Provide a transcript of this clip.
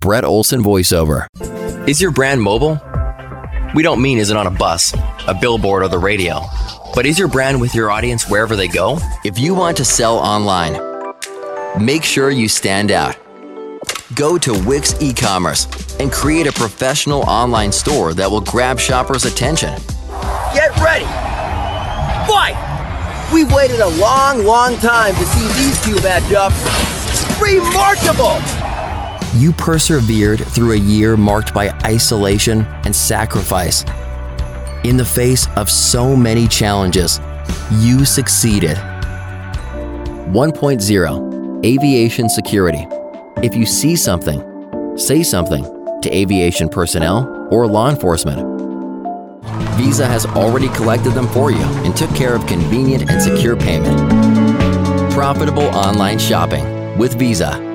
Brett Olson voiceover. Is your brand mobile? We don't mean is it on a bus, a billboard, or the radio, but is your brand with your audience wherever they go? If you want to sell online, make sure you stand out. Go to Wix e-commerce and create a professional online store that will grab shoppers' attention. Get ready! Fight! We've waited a long time to see these two match up. Remarkable! You persevered through a year marked by isolation and sacrifice. In the face of so many challenges, you succeeded. 1.0 Aviation Security. If you see something, say something to aviation personnel or law enforcement. Visa has already collected them for you and took care of convenient and secure payment. Profitable online shopping with Visa.